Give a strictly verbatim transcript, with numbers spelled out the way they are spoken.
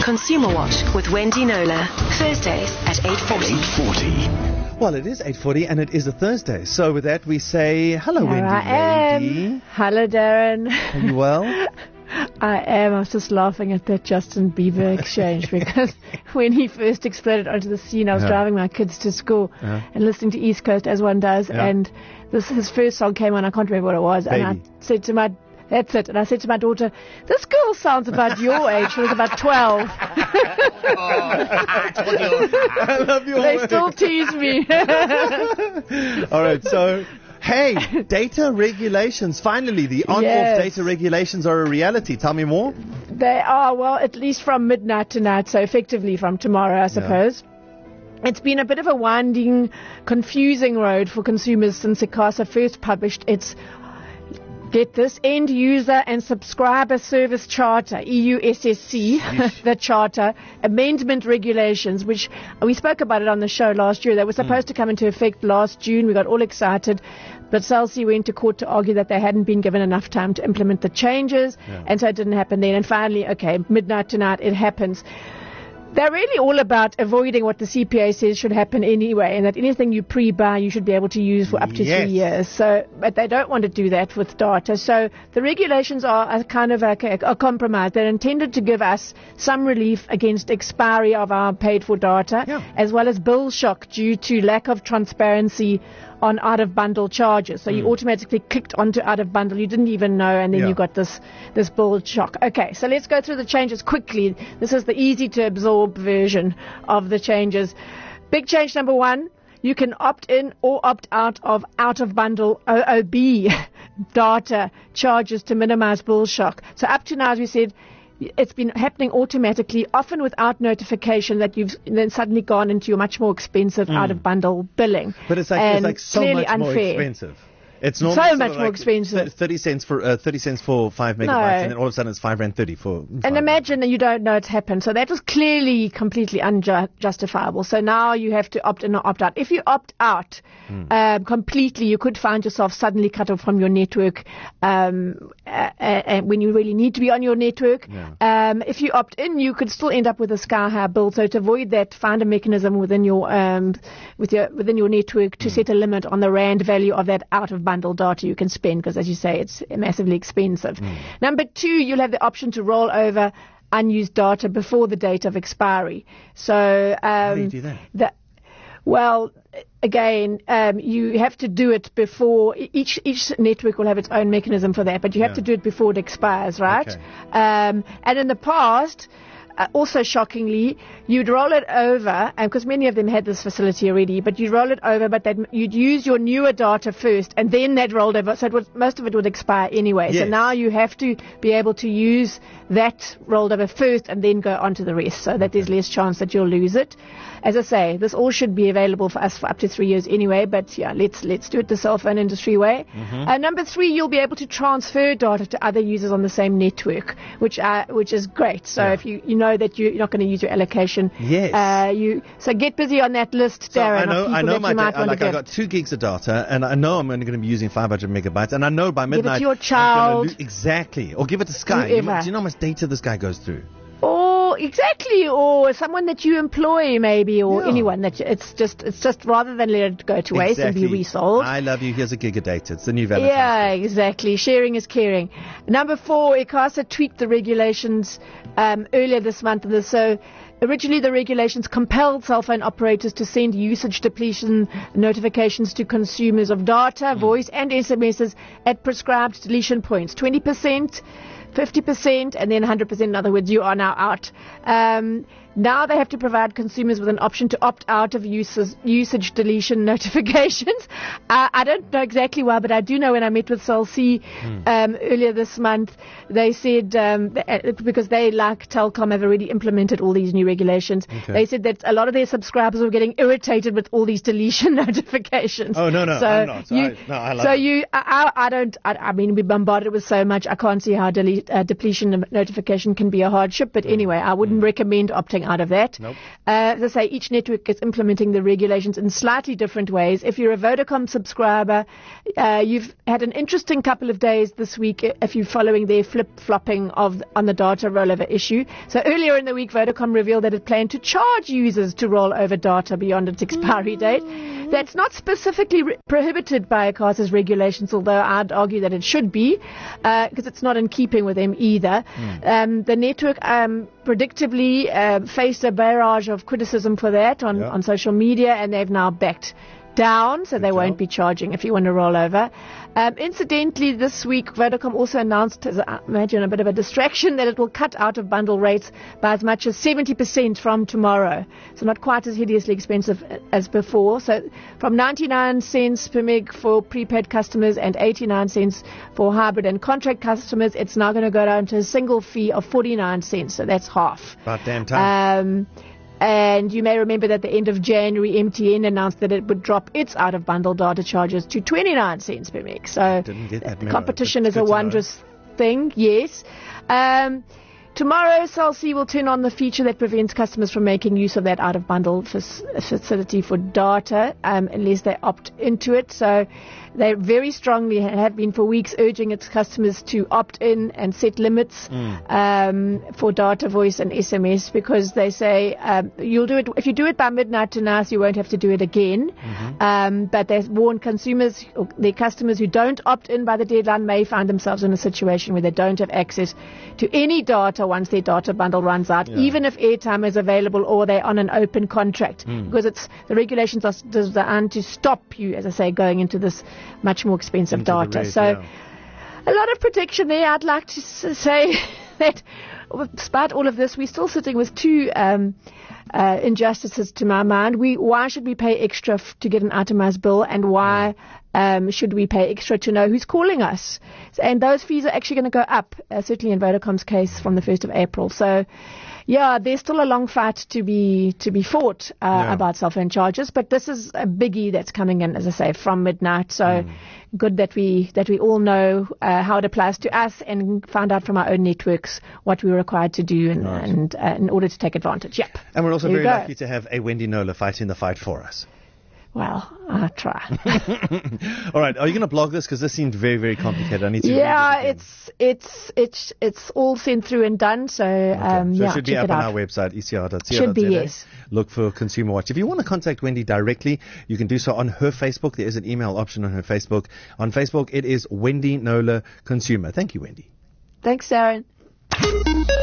Consumer Watch with Wendy Knowler. Thursdays at eight forty. eight forty. Well, it is eight forty and it is a Thursday. So with that, we say hello, Here Wendy. I am. Lady. Hello, Darren. Are you well? I am. I was just laughing at that Justin Bieber exchange because when he first exploded onto the scene, I was Yeah. driving my kids to school Yeah. and listening to East Coast as one does. Yeah. And this his first song came on. I can't remember what it was. Baby. And I said to my That's it. And I said to my daughter, this girl sounds about your age. She was about twelve. I love your They words. still tease me. All right, so, hey, data regulations. Finally, the on-off Yes. data regulations are a reality. Tell me more. They are, well, at least from midnight tonight, so effectively from tomorrow, I suppose. It's been a bit of a winding, confusing road for consumers since ICASA first published its, get this, End User and Subscriber Service Charter, E U S S C, the Charter, Amendment Regulations, which we spoke about it on the show last year. They were supposed to come into effect last June. We got all excited. But Cell C went to court to argue that they hadn't been given enough time to implement the changes, Yeah. and so it didn't happen then. And finally, okay, midnight tonight, it happens. They're really all about avoiding what the C P A says should happen anyway, and that anything you pre-buy you should be able to use for up to Yes. three years. So, but they don't want to do that with data. So the regulations are a kind of a, a compromise. They're intended to give us some relief against expiry of our paid-for data, Yeah. as well as bill shock due to lack of transparency on out-of-bundle charges. So you automatically clicked onto out-of-bundle. You didn't even know, and then Yeah. you got this this bill shock. Okay, so let's go through the changes quickly. This is the easy-to-absorb version of the changes. Big change number one, you can opt in or opt out of out-of-bundle O O B data charges to minimize bill shock. So up to now, as we said, it's been happening automatically, often without notification, that you've then suddenly gone into your much more expensive out-of-bundle billing. But it's like, it's And like so clearly much more unfair. expensive. It's So normally sort much of more like expensive. th- thirty cents for uh, thirty cents for five megabytes, No. and then all of a sudden it's five rand thirty for. And five imagine that you don't know it's happened. So that was clearly completely unjustifiable. So now you have to opt in or opt out. If you opt out um, completely, you could find yourself suddenly cut off from your network um, uh, uh, when you really need to be on your network. Yeah. Um, if you opt in, you could still end up with a sky-high bill. So to avoid that, find a mechanism within your um, with your within your network to set a limit on the rand value of that out-of-bundle data you can spend, because as you say, it's massively expensive. Number two, you'll have the option to roll over unused data before the date of expiry. So um, How do you do that? the- well, again, um, you have to do it before each each network will have its own mechanism for that, but you have Yeah. to do it before it expires, right? Okay. Um, and in the past, uh, also shockingly, you'd roll it over, and because many of them had this facility already, but you'd roll it over, but they'd, you'd use your newer data first, and then that rolled over, so it would, most of it would expire anyway. So Yes. now you have to be able to use that rolled over first and then go on to the rest, so that there's less chance that you'll lose it. As I say, this all should be available for us for up to three years anyway, but yeah, let's let's do it the cell phone industry way. Uh, number three, you'll be able to transfer data to other users on the same network, which uh, which is great. So Yeah. if you, you know that you, you're not going to use your allocation, Yes. uh, you so get busy on that list, So Darren, I know, of people I know that my you might da- want like to I give. got two gigs of data, and I know I'm only going to be using five hundred megabytes, and I know by it midnight to your I'm gonna child. lo- exactly, or give it to Sky. You know- Whoever. do you know how much data this guy goes through? Or exactly, or someone that you employ maybe, or Yeah. anyone that you, it's just it's just rather than let it go to waste and be Exactly. resold. I love you. Here's a gig of data. It's the new Valentine's Yeah, Day. exactly. Sharing is caring. Number four, ICASA tweaked the regulations um, earlier this month. And so originally the regulations compelled cell phone operators to send usage depletion notifications to consumers of data, voice and S M Ses at prescribed deletion points. twenty percent, fifty percent, and then one hundred percent. In other words, you are now out. Um, now they have to provide consumers with an option to opt out of uses, usage deletion notifications. Uh, I don't know exactly why, but I do know when I met with Cell C um, earlier this month, they said, um, th- because they, like Telkom, have already implemented all these new regulations, Okay. they said that a lot of their subscribers were getting irritated with all these deletion notifications. Oh, no, no, so I'm not. You, I- no, I love so it. you, I, I I don't, I, I mean, we bombarded with so much, I can't see how delete, uh, depletion notification can be a hardship, but anyway, I wouldn't recommend opting anything out of that. Nope. Uh, as I say, each network is implementing the regulations in slightly different ways. If you're a Vodacom subscriber, uh, you've had an interesting couple of days this week if you're following their flip-flopping of on the data rollover issue. So earlier in the week, Vodacom revealed that it planned to charge users to roll over data beyond its expiry date. That's not specifically re- prohibited by ICASA's regulations, although I'd argue that it should be, because uh, it's not in keeping with them either. Mm. Um, the network um, predictably uh, faced a barrage of criticism for that on, yeah. on social media, and they've now backed down, so Good they job. won't be charging if you want to roll over. Um, incidentally, this week, Vodacom also announced, as I imagine a bit of a distraction, that it will cut out of bundle rates by as much as seventy percent from tomorrow. So not quite as hideously expensive as before. So from ninety-nine cents per meg for prepaid customers and eighty-nine cents for hybrid and contract customers, it's now going to go down to a single fee of forty-nine cents. So that's half. About damn time. Um, And you may remember that at the end of January, M T N announced that it would drop its out-of-bundle data charges to twenty-nine cents per meg. So Didn't get that memo, competition is a wondrous thing, yes. Um, tomorrow, Cell C will turn on the feature that prevents customers from making use of that out-of-bundle facility for data um, unless they opt into it. So they very strongly have been for weeks urging its customers to opt in and set limits mm. um, for data, voice and S M S, because they say um, you'll do it if you do it by midnight tonight, you won't have to do it again. Mm-hmm. Um, but they warn consumers, or their customers who don't opt in by the deadline may find themselves in a situation where they don't have access to any data once their data bundle runs out, yeah. even if airtime is available or they're on an open contract, mm. because it's the regulations are designed to stop you, as I say, going into this much more expensive Into data. Rate, so yeah. a lot of protection there. I'd like to s- say that despite all of this, we're still sitting with two um, uh, injustices to my mind. We Why should we pay extra f- to get an itemized bill, and why um, should we pay extra to know who's calling us? And those fees are actually going to go up, uh, certainly in Vodacom's case, from the first of April. So yeah, there's still a long fight to be to be fought uh, yeah. about cell phone charges, but this is a biggie that's coming in, as I say, from midnight. So mm. good that we that we all know uh, how it applies to us and find out from our own networks what we're required to do and, right. and uh, in order to take advantage. Yep. And we're also there very lucky to have a Wendy Knowler fighting the fight for us. Well, I'll try. All right. Are you going to blog this? Because this seemed very, very complicated. I need to. Yeah, it's it's it's it's all sent through and done. So, okay. um, so yeah, it should be check up it on out. our website, e c r dot co dot za. Should be, yes. Look for Consumer Watch. If you want to contact Wendy directly, you can do so on her Facebook. There is an email option on her Facebook. On Facebook, it is Wendy Knowler Consumer. Thank you, Wendy. Thanks, Darren.